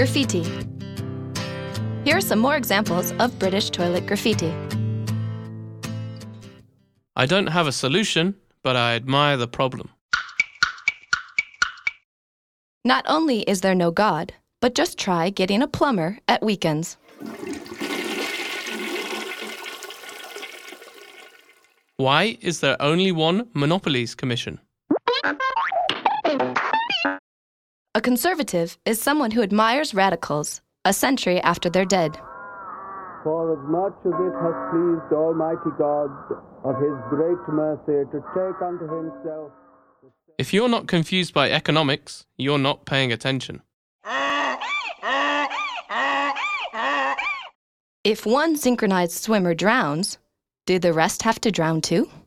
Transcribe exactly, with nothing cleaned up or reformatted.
Graffiti. Here are some more examples of British toilet graffiti. I don't have a solution, but I admire the problem. Not only is there no God, but just try getting a plumber at weekends. Why is there only one Monopolies Commission? A conservative is someone who admires radicals a century after they're dead. For as much as it has pleased Almighty God of his great mercy to take unto himself... If you're not confused by economics, you're not paying attention. If one synchronized swimmer drowns, do the rest have to drown too?